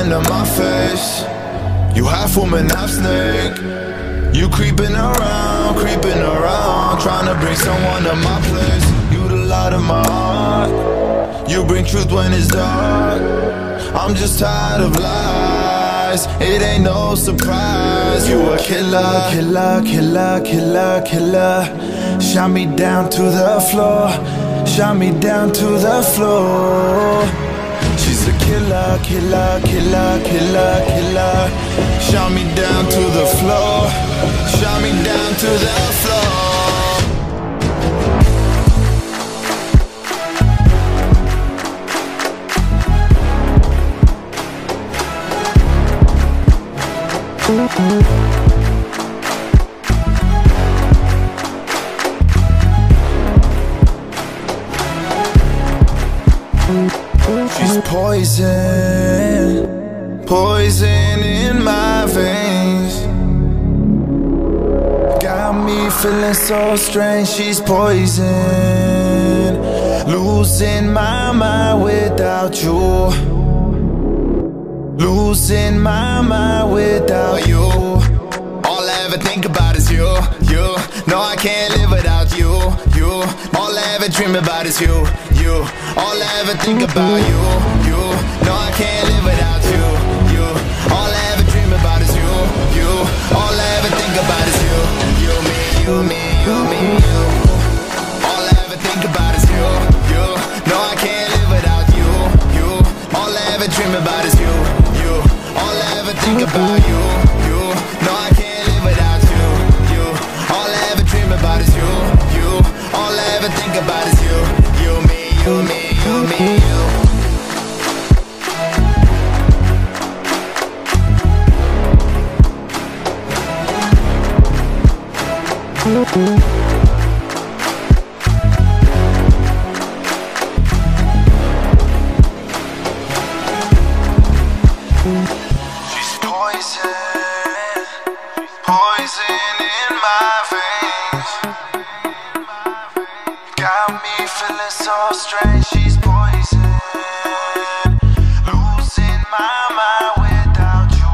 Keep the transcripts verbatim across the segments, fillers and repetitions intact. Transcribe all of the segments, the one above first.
someone to my face. You half woman, half snake. You creeping around, creeping around, trying to bring someone to my place. You the light of my heart. You bring truth when it's dark. I'm just tired of lies. It ain't no surprise. You a killer, killer, killer, killer, killer. Shot me down to the floor. Shot me down to the floor. She's a killer, killer, killer, killer, killer. Shot me down to the floor. Shot me down to the floor. She's poison, poison in my veins. Got me feeling so strange. She's poison, losing my mind without you. Losing my mind without you. All I ever think about is you, you. No, I can't live without you, you. All I ever dream about is you, you. All I ever think about you, you. No, I can't live without you, you. All I ever dream about is you, you. All I ever think about is you, you, me, you, me, you, me, you. All I ever think about is you, you. No, I can't live without you, you. All I ever dream about is you, you. All I ever think about you, you. No, I can't live without you, you. All I ever dream about is you, you. All I ever think about is you, you, me, you, me, you, me, you. She's poison, poison in my veins. Got me feeling so strange. She's poison, losing my mind without you.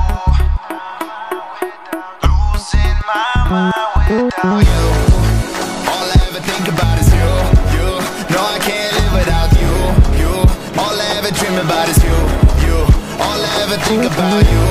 Losing my mind without you. All I ever think about is you, you. No, I can't live without you, you. All I ever dream about is you, you. All I ever think about you.